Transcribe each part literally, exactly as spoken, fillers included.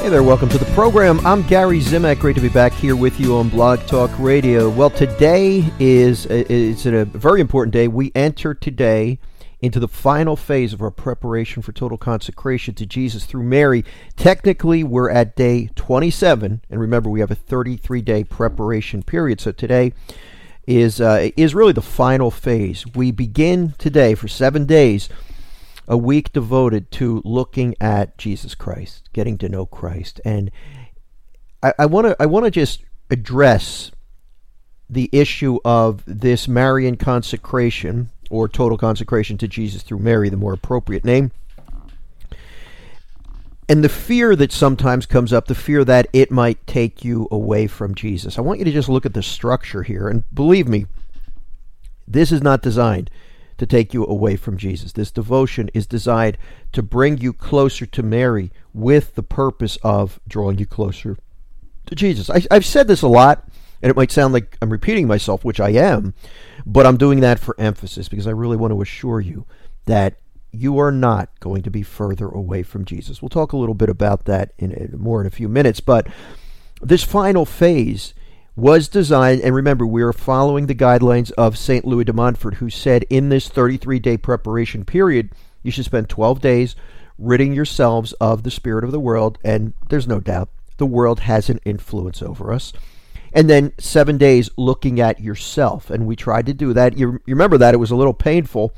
Hey there, welcome to the program. I'm Gary Zimak. Great to be back here with you on Blog Talk Radio. Well, today is is a very important day. We enter today into the final phase of our preparation for total consecration to Jesus through Mary. Technically, we're at day twenty-seven, and remember, we have a thirty-three day preparation period. So today is uh, is really the final phase. We begin today for seven days. A week devoted to looking at Jesus Christ, getting to know Christ. And I want to I want to just address the issue of this Marian consecration, or total consecration to Jesus through Mary, the more appropriate name. And the fear that sometimes comes up, the fear that it might take you away from Jesus. I want you to just look at the structure here. And believe me, this is not designed to take you away from Jesus. This devotion is designed to bring you closer to Mary with the purpose of drawing you closer to Jesus. I, I've said this a lot, and it might sound like I'm repeating myself, which I am, but I'm doing that for emphasis because I really want to assure you that you are not going to be further away from Jesus. We'll talk a little bit about that in, in more in a few minutes, but this final phase was designed, and remember, we are following the guidelines of Saint Louis de Montfort, who said in this thirty-three day preparation period, you should spend twelve days ridding yourselves of the spirit of the world, and there's no doubt the world has an influence over us. And then seven days looking at yourself, and we tried to do that. You, you remember that it was a little painful,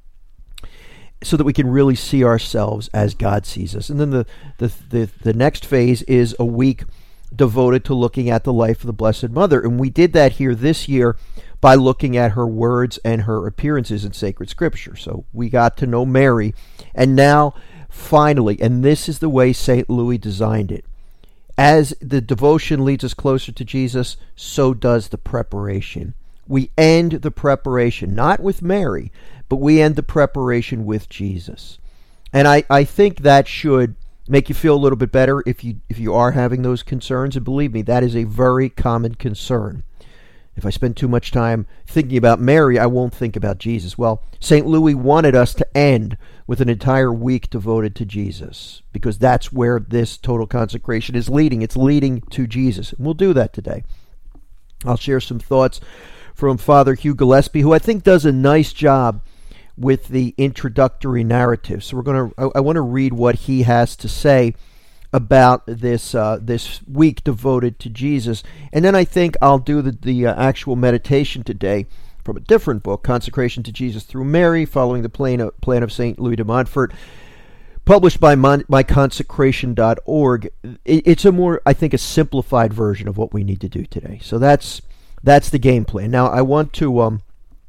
so that we can really see ourselves as God sees us. And then the the the, the next phase is a week devoted to looking at the life of the Blessed Mother. And we did that here this year by looking at her words and her appearances in sacred scripture. So we got to know Mary. And now, finally, and this is the way Saint Louis designed it, as the devotion leads us closer to Jesus, so does the preparation. We end the preparation, not with Mary, but we end the preparation with Jesus. And I, I think that should make you feel a little bit better if you if you are having those concerns. And believe me, that is a very common concern. If I spend too much time thinking about Mary, I won't think about Jesus. Well, Saint Louis wanted us to end with an entire week devoted to Jesus, because that's where this total consecration is leading. It's leading to Jesus. And we'll do that today. I'll share some thoughts from Father Hugh Gillespie, who I think does a nice job with the introductory narrative. So we're going to, I, I want to read what he has to say about this uh, this week devoted to Jesus. And then I think I'll do the, the uh, actual meditation today from a different book, Consecration to Jesus Through Mary, following the plan of, plan of Saint Louis de Montfort, published by my, my consecration dot org. It, it's a more, I think, a simplified version of what we need to do today. So that's that's the game plan. Now, I want to... Um,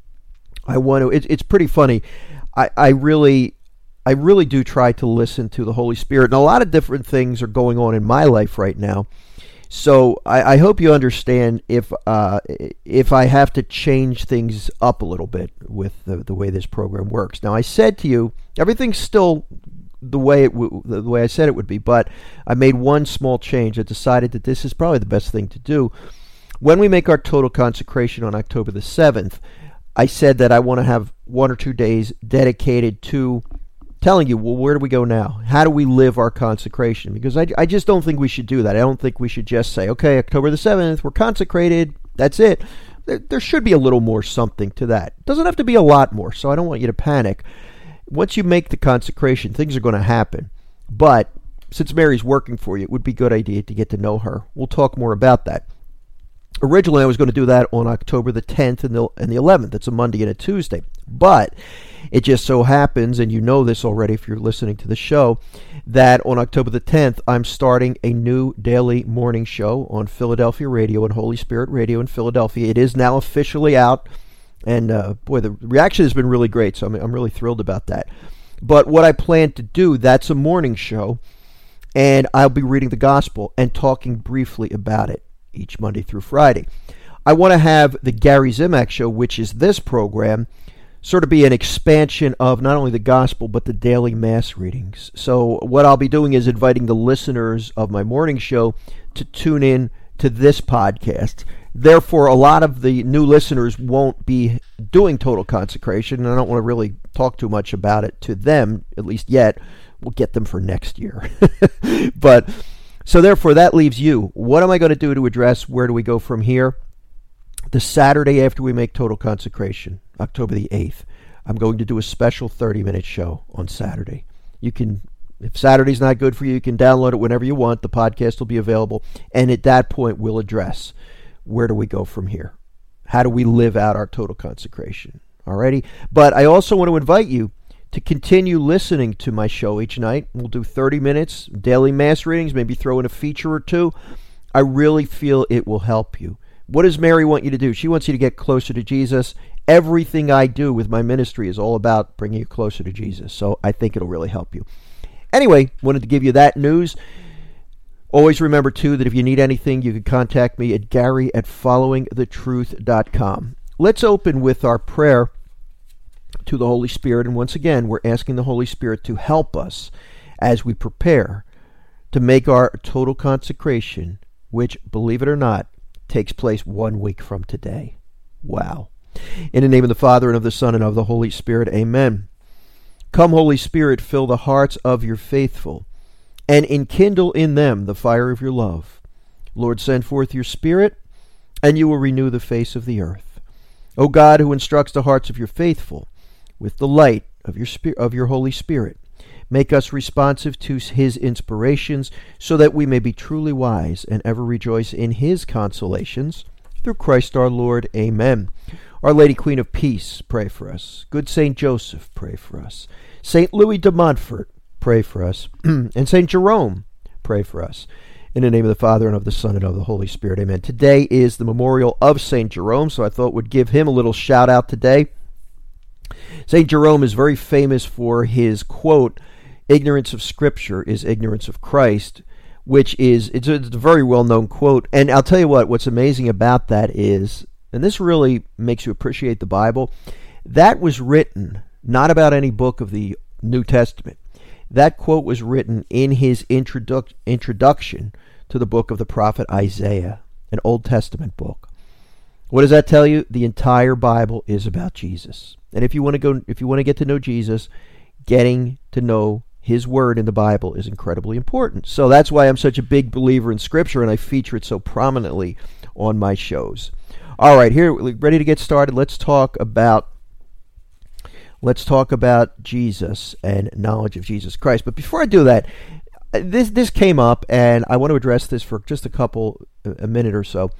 I want to, it, it's pretty funny. I, I really, I really do try to listen to the Holy Spirit, and a lot of different things are going on in my life right now. So I, I hope you understand if uh, if I have to change things up a little bit with the, the way this program works. Now, I said to you, everything's still the way it w- the way I said it would be, but I made one small change. I decided that this is probably the best thing to do. When we make our total consecration on October the seventh, I said that I want to have one or two days dedicated to telling you, well, where do we go now? How do we live our consecration? Because I, I just don't think we should do that. I don't think we should just say, okay, October the seventh, we're consecrated, that's it. There, there should be a little more something to that. It doesn't have to be a lot more, so I don't want you to panic. Once you make the consecration, things are going to happen. But since Mary's working for you, it would be a good idea to get to know her. We'll talk more about that. Originally, I was going to do that on October the tenth and the, and the eleventh. It's a Monday and a Tuesday. But it just so happens, and you know this already if you're listening to the show, that on October the tenth, I'm starting a new daily morning show on Philadelphia Radio and Holy Spirit Radio in Philadelphia. It is now officially out, and uh, boy, the reaction has been really great, so I'm, I'm really thrilled about that. But what I plan to do, that's a morning show, and I'll be reading the Gospel and talking briefly about it each Monday through Friday. I want to have the Gary Zimak Show, which is this program, sort of be an expansion of not only the Gospel, but the daily Mass readings. So what I'll be doing is inviting the listeners of my morning show to tune in to this podcast. Therefore, a lot of the new listeners won't be doing total consecration, and I don't want to really talk too much about it to them, at least yet. We'll get them for next year. But So therefore, that leaves you. What am I going to do to address where do we go from here? The Saturday after we make total consecration, October the eighth, I'm going to do a special thirty-minute show on Saturday. You can, if Saturday's not good for you, you can download it whenever you want. The podcast will be available. And at that point, we'll address where do we go from here? How do we live out our total consecration? Alrighty? But I also want to invite you to continue listening to my show each night. We'll do thirty minutes, daily mass readings, maybe throw in a feature or two. I really feel it will help you. What does Mary want you to do? She wants you to get closer to Jesus. Everything I do with my ministry is all about bringing you closer to Jesus. So I think it'll really help you. Anyway, wanted to give you that news. Always remember, too, that if you need anything, you can contact me at Gary at following the truth dot com. Let's open with our prayer to the Holy Spirit. And once again, we're asking the Holy Spirit to help us as we prepare to make our total consecration, which, believe it or not, takes place one week from today. Wow. In the name of the Father, and of the Son, and of the Holy Spirit, amen. Come, Holy Spirit, fill the hearts of your faithful, and enkindle in them the fire of your love. Lord, send forth your Spirit, and you will renew the face of the earth. O God, who instructs the hearts of your faithful with the light of your Spirit, of your Holy Spirit, make us responsive to his inspirations, so that we may be truly wise and ever rejoice in his consolations. Through Christ our Lord, amen. Our Lady Queen of Peace, pray for us. Good Saint Joseph, pray for us. Saint Louis de Montfort, pray for us. And Saint Jerome, pray for us. In the name of the Father, and of the Son, and of the Holy Spirit, amen. Today is the memorial of Saint Jerome, so I thought we'd give him a little shout out today. Saint Jerome is very famous for his quote, "Ignorance of Scripture is ignorance of Christ," which is, it's a, it's a very well-known quote. And I'll tell you what, what's amazing about that is, and this really makes you appreciate the Bible, that was written not about any book of the New Testament. That quote was written in his introduc- introduction to the book of the prophet Isaiah, an Old Testament book. What does that tell you? The entire Bible is about Jesus. And if you want to go, if you want to get to know Jesus, getting to know his word in the Bible is incredibly important. So that's why I'm such a big believer in Scripture, and I feature it so prominently on my shows. All right, here, ready to get started. Let's talk about let's talk about Jesus and knowledge of Jesus Christ. But before I do that, this this came up, and I want to address this for just a couple, a minute or so.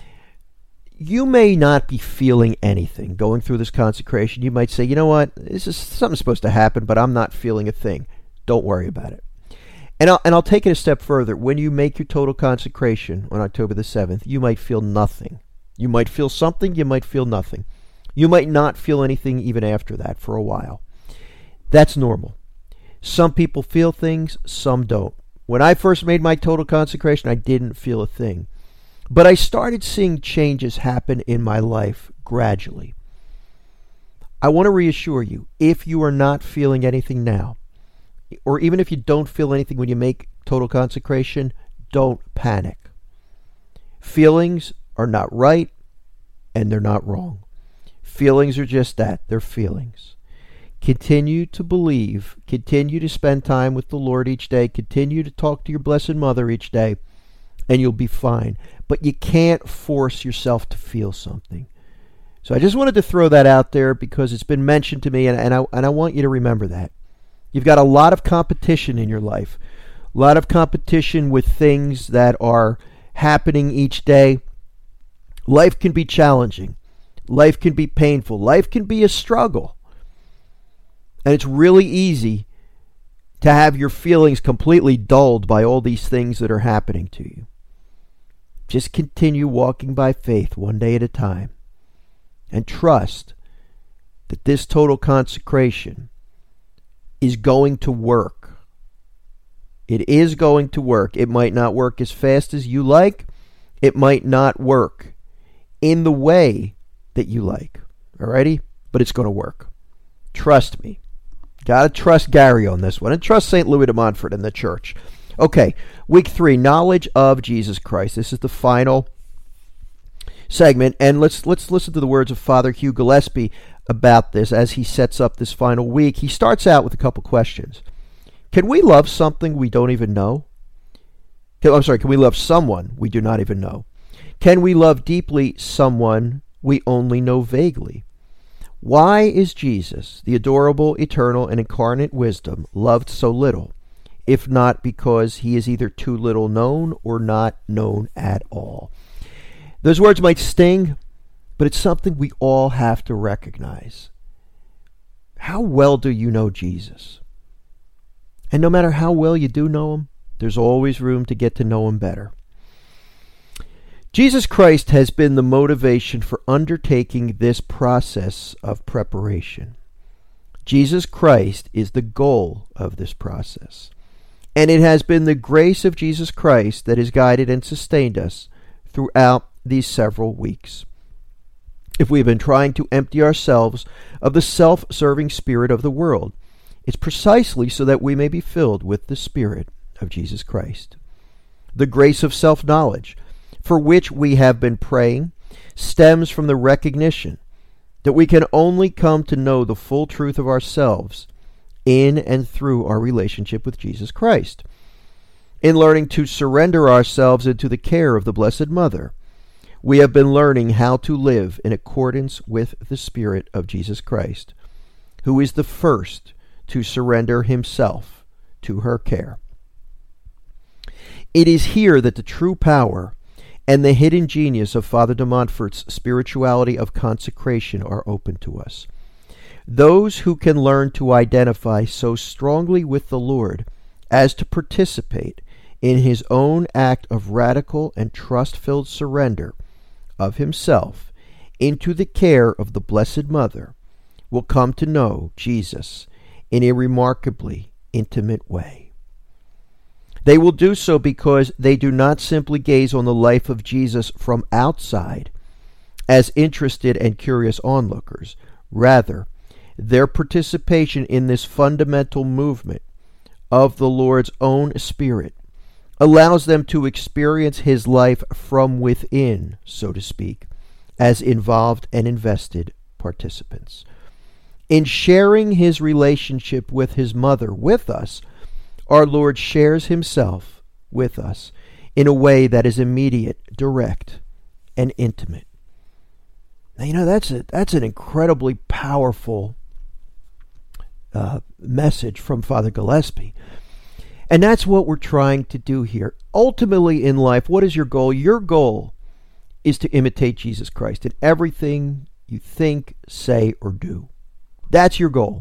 You may not be feeling anything going through this consecration. You might say, you know what, this is something's supposed to happen, but I'm not feeling a thing. Don't worry about it. And I'll, and I'll take it a step further. When you make your total consecration on October the seventh, you might feel nothing. You might feel something, you might feel nothing. You might not feel anything even after that for a while. That's normal. Some people feel things, some don't. When I first made my total consecration, I didn't feel a thing. But I started seeing changes happen in my life gradually. I want to reassure you, if you are not feeling anything now, or even if you don't feel anything when you make total consecration, don't panic. Feelings are not right, and they're not wrong. Feelings are just that. They're feelings. Continue to believe. Continue to spend time with the Lord each day. Continue to talk to your Blessed Mother each day, and you'll be fine. But you can't force yourself to feel something. So I just wanted to throw that out there because it's been mentioned to me, and, and, I, and I want you to remember that. You've got a lot of competition in your life. A lot of competition with things that are happening each day. Life can be challenging. Life can be painful. Life can be a struggle. And it's really easy to have your feelings completely dulled by all these things that are happening to you. Just continue walking by faith one day at a time. And trust that this total consecration is going to work. It is going to work. It might not work as fast as you like. It might not work in the way that you like. Alrighty? But it's going to work. Trust me. Gotta trust Gary on this one. And trust Saint Louis de Montfort and the church. Okay, week three, knowledge of Jesus Christ. This is the final segment, and let's let's listen to the words of Father Hugh Gillespie about this as he sets up this final week. He starts out with a couple questions. Can we love something we don't even know? I'm sorry, can we love someone we do not even know? Can we love deeply someone we only know vaguely? Why is Jesus, the adorable, eternal, and incarnate wisdom, loved so little, if not because he is either too little known or not known at all? Those words might sting, but it's something we all have to recognize. How well do you know Jesus? And no matter how well you do know him, there's always room to get to know him better. Jesus Christ has been the motivation for undertaking this process of preparation. Jesus Christ is the goal of this process. And it has been the grace of Jesus Christ that has guided and sustained us throughout these several weeks. If we have been trying to empty ourselves of the self-serving spirit of the world, it's precisely so that we may be filled with the Spirit of Jesus Christ. The grace of self-knowledge, for which we have been praying, stems from the recognition that we can only come to know the full truth of ourselves in and through our relationship with Jesus Christ. In learning to surrender ourselves into the care of the Blessed Mother, we have been learning how to live in accordance with the Spirit of Jesus Christ, who is the first to surrender himself to her care. It is here that the true power and the hidden genius of Father de Montfort's spirituality of consecration are open to us. Those who can learn to identify so strongly with the Lord as to participate in his own act of radical and trust-filled surrender of himself into the care of the Blessed Mother will come to know Jesus in a remarkably intimate way. They will do so because they do not simply gaze on the life of Jesus from outside as interested and curious onlookers. Rather, their participation in this fundamental movement of the Lord's own Spirit allows them to experience his life from within, so to speak, as involved and invested participants. In sharing his relationship with his mother with us, our Lord shares himself with us in a way that is immediate, direct, and intimate. Now, you know, that's a, that's an incredibly powerful uh, message from Father Gillespie. And that's what we're trying to do here. Ultimately in life, what is your goal? Your goal is to imitate Jesus Christ in everything you think, say, or do. That's your goal.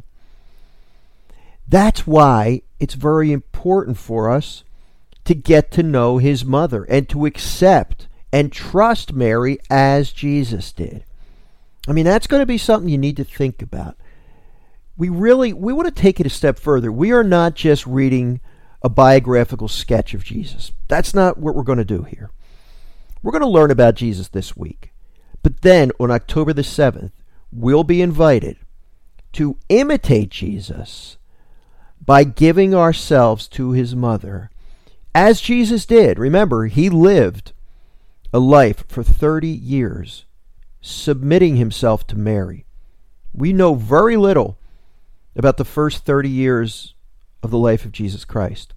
That's why it's very important for us to get to know his mother and to accept and trust Mary as Jesus did. I mean, that's going to be something you need to think about. We really, we want to take it a step further. We are not just reading a biographical sketch of Jesus. That's not what we're going to do here. We're going to learn about Jesus this week. But then on October the seventh, we'll be invited to imitate Jesus by giving ourselves to his mother, as Jesus did. Remember, he lived a life for thirty years, submitting himself to Mary. We know very little about the first thirty years of the life of Jesus Christ.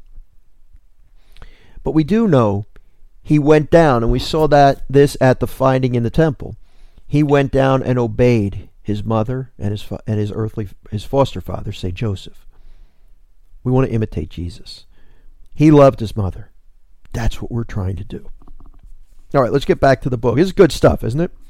But we do know he went down, and we saw that this at the finding in the temple. He went down and obeyed his mother and his and his earthly his foster father, Saint Joseph. We want to imitate Jesus. He loved his mother. That's what we're trying to do. All right, let's get back to the book. This is good stuff, isn't it?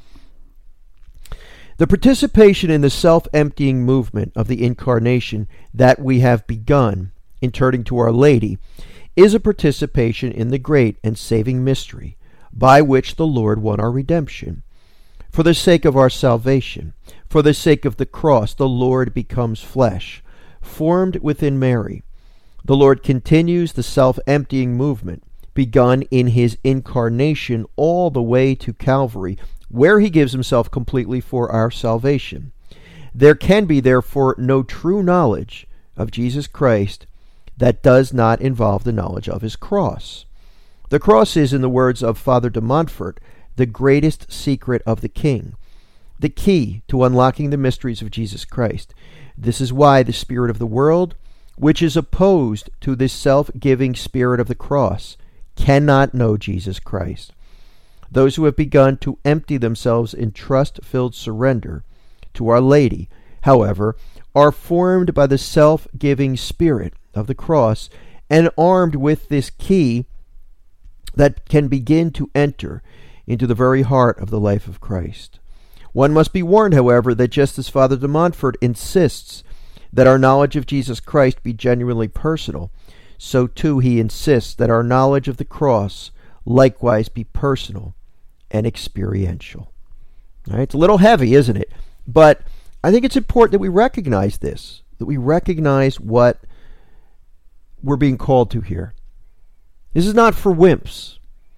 The participation in the self-emptying movement of the Incarnation that we have begun in turning to Our Lady is a participation in the great and saving mystery by which the Lord won our redemption. For the sake of our salvation, for the sake of the cross, the Lord becomes flesh, formed within Mary. The Lord continues the self-emptying movement begun in his incarnation all the way to Calvary, where he gives himself completely for our salvation. There can be, therefore, no true knowledge of Jesus Christ that does not involve the knowledge of his cross. The cross is, in the words of Father de Montfort, the greatest secret of the King, the key to unlocking the mysteries of Jesus Christ. This is why the spirit of the world, which is opposed to this self-giving spirit of the cross, cannot know Jesus Christ. Those who have begun to empty themselves in trust-filled surrender to Our Lady, however, are formed by the self-giving spirit of the cross and armed with this key that can begin to enter into the very heart of the life of Christ. One must be warned, however, that just as Father de Montfort insists that our knowledge of Jesus Christ be genuinely personal, so too he insists that our knowledge of the cross likewise be personal and experiential. All right, it's a little heavy, isn't it? But I think it's important that we recognize this, that we recognize what we're being called to here. This is not for wimps.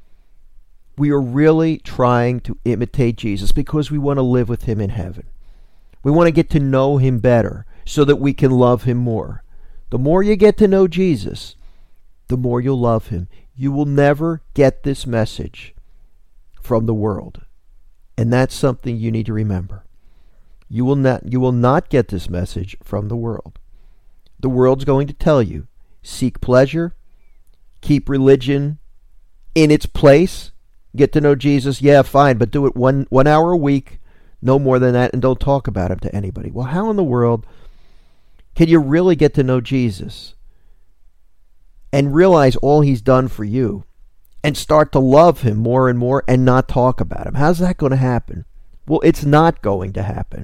We are really trying to imitate Jesus because we want to live with him in heaven. We want to get to know him better so that we can love him more. The more you get to know Jesus, the more you'll love him. You will never get this message from the world. And that's something you need to remember. You will not, you will not get this message from the world. The world's going to tell you, seek pleasure, keep religion in its place, get to know Jesus, yeah, fine, but do it one, one hour a week, no more than that, and don't talk about him to anybody. Well, how in the world can you really get to know Jesus and realize all he's done for you and start to love him more and more and not talk about him? How's that going to happen? Well, it's not going to happen.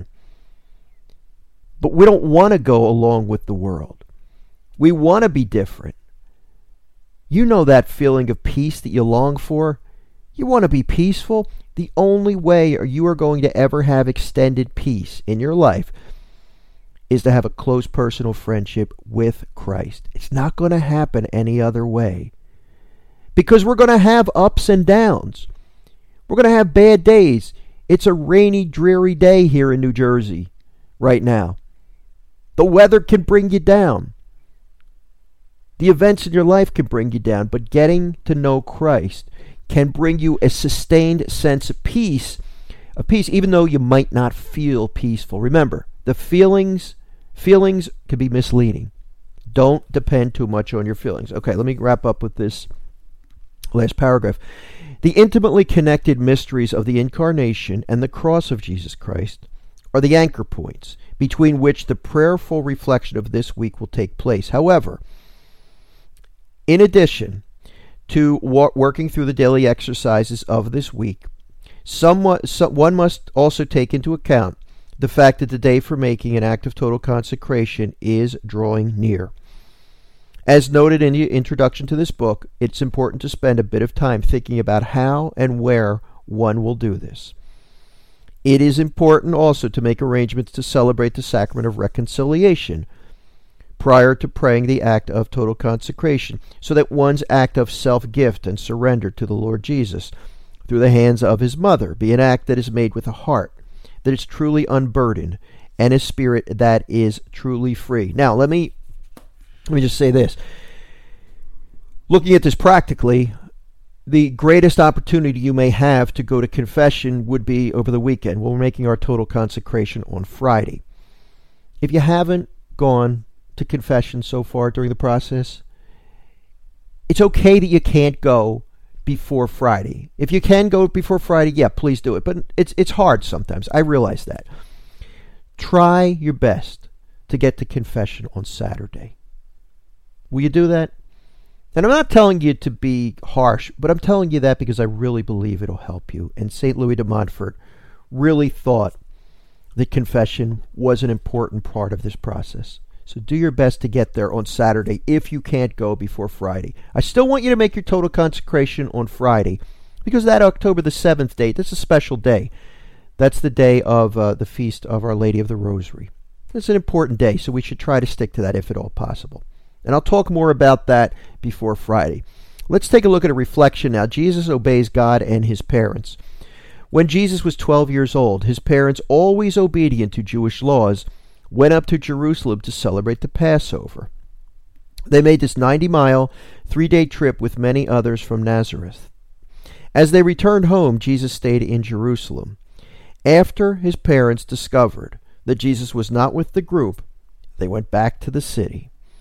But we don't want to go along with the world. We want to be different. You know that feeling of peace that you long for? You want to be peaceful? The only way you are going to ever have extended peace in your life is to have a close personal friendship with Christ. It's not going to happen any other way. Because we're going to have ups and downs. We're going to have bad days. It's a rainy, dreary day here in New Jersey right now. The weather can bring you down. The events in your life can bring you down. But getting to know Christ can bring you a sustained sense of peace, of peace, even though you might not feel peaceful. Remember, the feelings, feelings can be misleading. Don't depend too much on your feelings. Okay, let me wrap up with this last paragraph. The intimately connected mysteries of the incarnation and the cross of Jesus Christ are the anchor points between which the prayerful reflection of this week will take place. However, in addition to working through the daily exercises of this week, somewhat, so, one must also take into account the fact that the day for making an act of total consecration is drawing near. As noted in the introduction to this book, it's important to spend a bit of time thinking about how and where one will do this. It is important also to make arrangements to celebrate the sacrament of reconciliation prior to praying the act of total consecration, so that one's act of self-gift and surrender to the Lord Jesus through the hands of his mother be an act that is made with a heart that is truly unburdened and a spirit that is truly free. Now, let me let me just say this. Looking at this practically, the greatest opportunity you may have to go to confession would be over the weekend. We're making our total consecration on Friday. If you haven't gone to confession so far during the process, it's okay that you can't go before Friday. If you can go before Friday, yeah, please do it. But it's it's hard sometimes. I realize that. Try your best to get to confession on Saturday. Will you do that? And I'm not telling you to be harsh, but I'm telling you that because I really believe it'll help you. And Saint Louis de Montfort really thought that confession was an important part of this process. So do your best to get there on Saturday if you can't go before Friday. I still want you to make your total consecration on Friday because that October the seventh date, that's a special day. That's the day of uh, the feast of Our Lady of the Rosary. It's an important day, so we should try to stick to that if at all possible. And I'll talk more about that before Friday. Let's take a look at a reflection now. Jesus obeys God and his parents. When Jesus was twelve years old, his parents, always obedient to Jewish laws, went up to Jerusalem to celebrate the Passover. They made this ninety-mile, three-day trip with many others from Nazareth. As they returned home, Jesus stayed in Jerusalem. After his parents discovered that Jesus was not with the group, they went back to the city.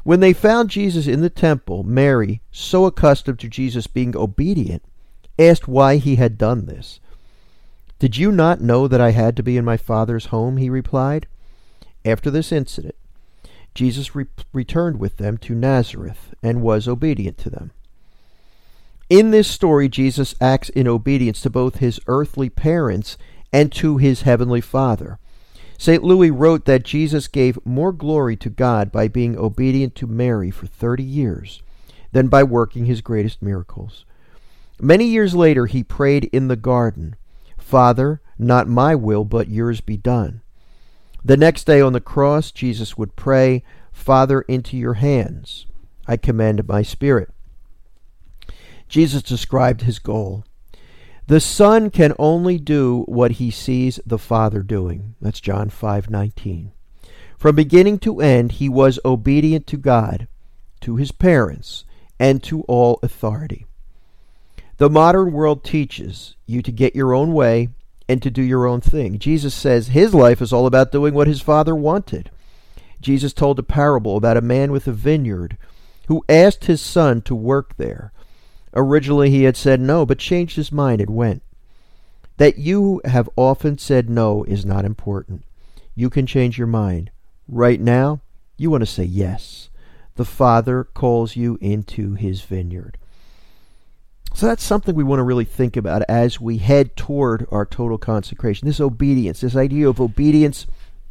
When they found Jesus in the temple, Mary, so accustomed to Jesus being obedient, asked why he had done this. "Did you not know that I had to be in my Father's home?" he replied. After this incident, Jesus re- returned with them to Nazareth and was obedient to them. In this story, Jesus acts in obedience to both his earthly parents and to his heavenly Father. Saint Louis wrote that Jesus gave more glory to God by being obedient to Mary for thirty years than by working his greatest miracles. Many years later, he prayed in the garden, "Father, not my will, but yours be done." The next day on the cross, Jesus would pray, "Father, into your hands I commend my spirit." Jesus described his goal. The Son can only do what he sees the Father doing. That's John five nineteen. From beginning to end, he was obedient to God, to his parents, and to all authority. The modern world teaches you to get your own way and to do your own thing. Jesus says his life is all about doing what his Father wanted. Jesus told a parable about a man with a vineyard who asked his son to work there. Originally he had said no, but changed his mind and went. That you have often said no is not important. You can change your mind. Right now, you want to say yes. The Father calls you into his vineyard. So that's something we want to really think about as we head toward our total consecration. This obedience, this idea of obedience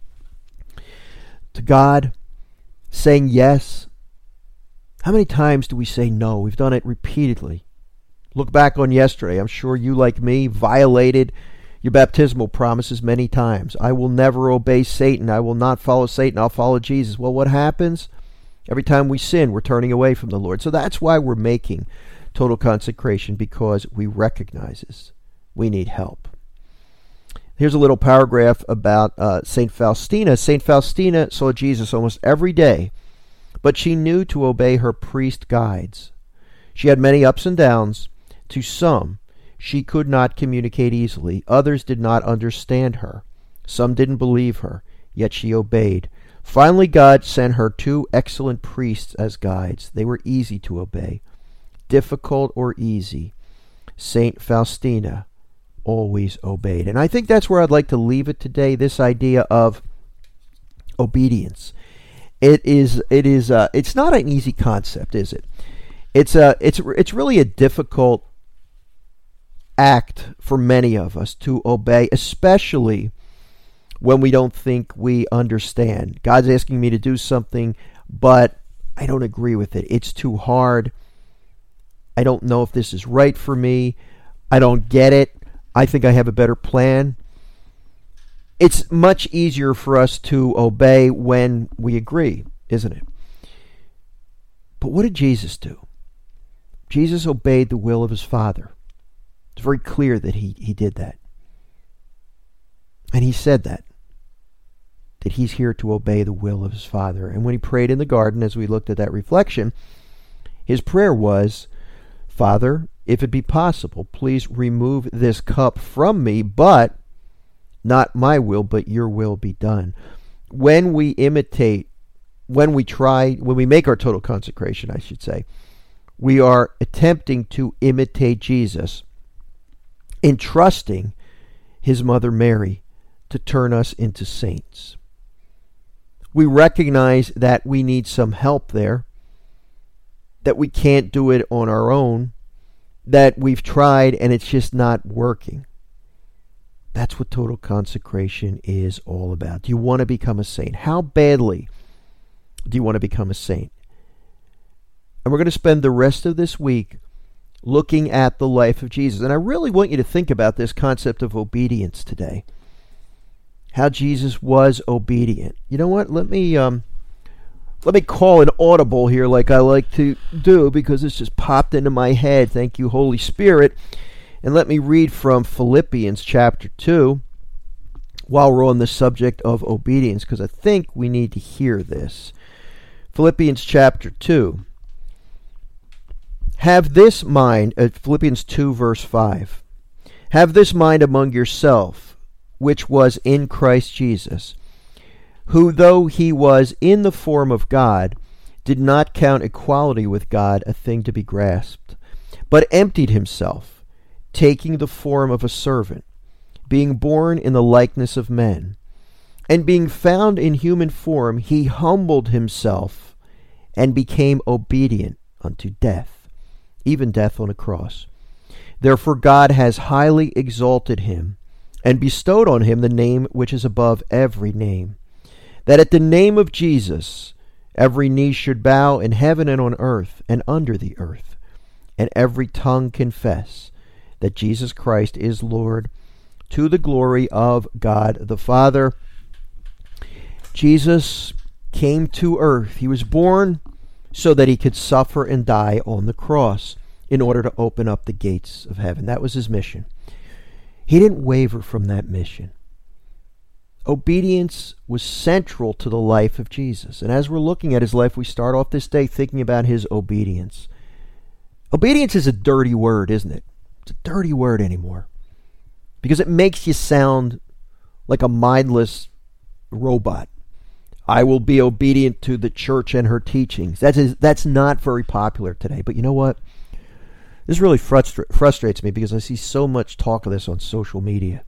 to God, saying yes. How many times do we say no? We've done it repeatedly. Look back on yesterday. I'm sure you, like me, violated your baptismal promises many times. I will never obey Satan. I will not follow Satan. I'll follow Jesus. Well, what happens? Every time we sin, we're turning away from the Lord. So that's why we're making total consecration, because we recognize this. We need help. Here's a little paragraph about uh, Saint Faustina. Saint Faustina saw Jesus almost every day, but she knew to obey her priest guides. She had many ups and downs. To some, she could not communicate easily. Others did not understand her. Some didn't believe her, yet she obeyed. Finally, God sent her two excellent priests as guides. They were easy to obey. Difficult or easy, Saint Faustina always obeyed. And I think that's where I'd like to leave it today, this idea of obedience. It is, it is, uh, it's not an easy concept, is it? It's a, it's, it's really a difficult act for many of us to obey, especially when we don't think we understand. God's asking me to do something, but I don't agree with it. It's too hard. I don't know if this is right for me. I don't get it. I think I have a better plan. It's much easier for us to obey when we agree, isn't it? But what did Jesus do? Jesus obeyed the will of his Father. It's very clear that he, he did that. And he said that, that he's here to obey the will of his Father. And when he prayed in the garden, as we looked at that reflection, his prayer was, "Father, if it be possible, please remove this cup from me, but not my will, but your will be done." When we imitate, when we try, when we make our total consecration, I should say, we are attempting to imitate Jesus in trusting his mother Mary to turn us into saints. We recognize that we need some help there, that we can't do it on our own, that we've tried and it's just not working. That's what total consecration is all about. Do you want to become a saint? How badly do you want to become a saint? And we're going to spend the rest of this week looking at the life of Jesus. And I really want you to think about this concept of obedience today. How Jesus was obedient. You know what? Let me um, let me call an audible here like I like to do, because this just popped into my head. Thank you, Holy Spirit. And let me read from Philippians chapter two while we're on the subject of obedience, because I think we need to hear this. Philippians chapter two. Have this mind, uh, Philippians two verse five. Have this mind among yourself, which was in Christ Jesus, who though he was in the form of God, did not count equality with God a thing to be grasped, but emptied himself, taking the form of a servant, being born in the likeness of men. And being found in human form, he humbled himself and became obedient unto death, even death on a cross. Therefore God has highly exalted him and bestowed on him the name which is above every name, that at the name of Jesus every knee should bow in heaven and on earth and under the earth, and every tongue confess that Jesus Christ is Lord, to the glory of God the Father. Jesus came to earth. He was born so that he could suffer and die on the cross in order to open up the gates of heaven. That was his mission. He didn't waver from that mission. Obedience was central to the life of Jesus. And as we're looking at his life, we start off this day thinking about his obedience. Obedience is a dirty word, isn't it? It's a dirty word anymore, because it makes you sound like a mindless robot. I will be obedient to the church and her teachings. That is, that's not very popular today. But you know what? This really frustra- frustrates me because I see so much talk of this on social media.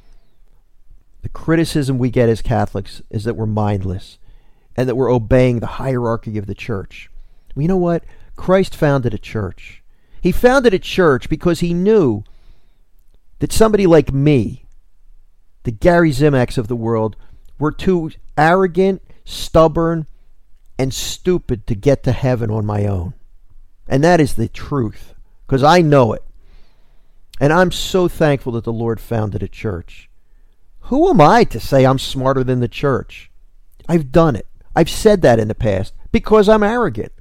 The criticism we get as Catholics is that we're mindless and that we're obeying the hierarchy of the church. Well, you know what? Christ founded a church. He founded a church because he knew that somebody like me, the Gary Zimaks of the world, were too arrogant, stubborn, and stupid to get to heaven on my own. And that is the truth, because I know it. And I'm so thankful that the Lord founded a church. Who am I to say I'm smarter than the church? I've done it. I've said that in the past because I'm arrogant.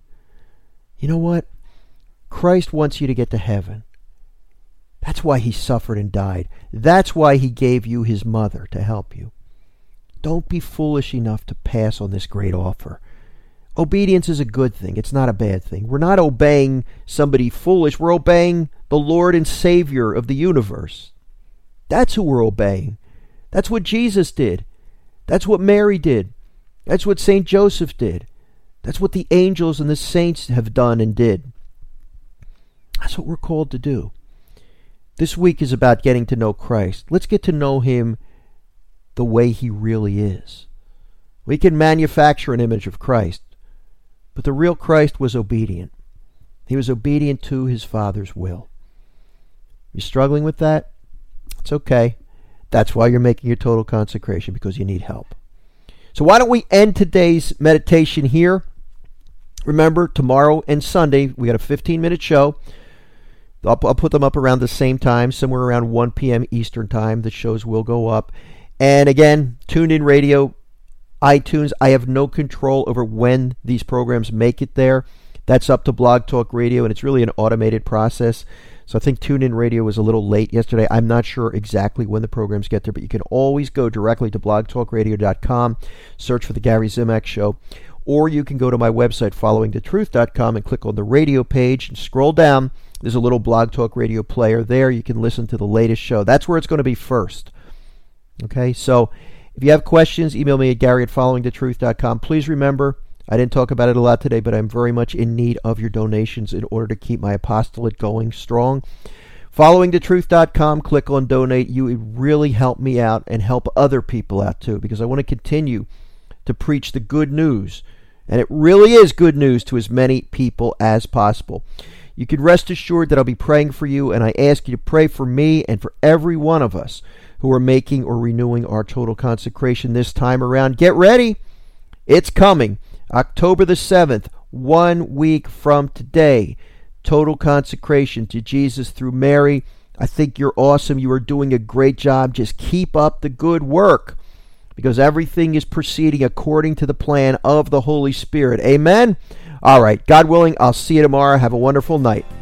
You know what? Christ wants you to get to heaven. That's why he suffered and died. That's why he gave you his mother to help you. Don't be foolish enough to pass on this great offer. Obedience is a good thing. It's not a bad thing. We're not obeying somebody foolish. We're obeying the Lord and Savior of the universe. That's who we're obeying. That's what Jesus did. That's what Mary did. That's what Saint Joseph did. That's what the angels and the saints have done and did. That's what we're called to do. This week is about getting to know Christ. Let's get to know him the way he really is. We can manufacture an image of Christ, but the real Christ was obedient. He was obedient to his Father's will. You're struggling with that? It's okay. That's why you're making your total consecration, because you need help. So why don't we end today's meditation here? Remember, tomorrow and Sunday, we got a fifteen-minute show. I'll, I'll put them up around the same time, somewhere around one p.m. Eastern time. The shows will go up. And again, TuneIn Radio, iTunes. I have no control over when these programs make it there. That's up to Blog Talk Radio, and it's really an automated process. So I think TuneIn Radio was a little late yesterday. I'm not sure exactly when the programs get there, but you can always go directly to blog talk radio dot com, search for The Gary Zimak Show, or you can go to my website, following the truth dot com, and click on the radio page and scroll down. There's a little Blog Talk Radio player there. You can listen to the latest show. That's where it's going to be first. Okay, so if you have questions, email me at gary at following the truth dot com. Please remember, I didn't talk about it a lot today, but I'm very much in need of your donations in order to keep my apostolate going strong. following the truth dot com, click on donate. You would really help me out and help other people out too, because I want to continue to preach the good news. And it really is good news to as many people as possible. You can rest assured that I'll be praying for you, and I ask you to pray for me and for every one of us who are making or renewing our total consecration this time around. Get ready. It's coming. October the seventh, one week from today. Total consecration to Jesus through Mary. I think you're awesome. You are doing a great job. Just keep up the good work, because everything is proceeding according to the plan of the Holy Spirit. Amen? All right. God willing, I'll see you tomorrow. Have a wonderful night.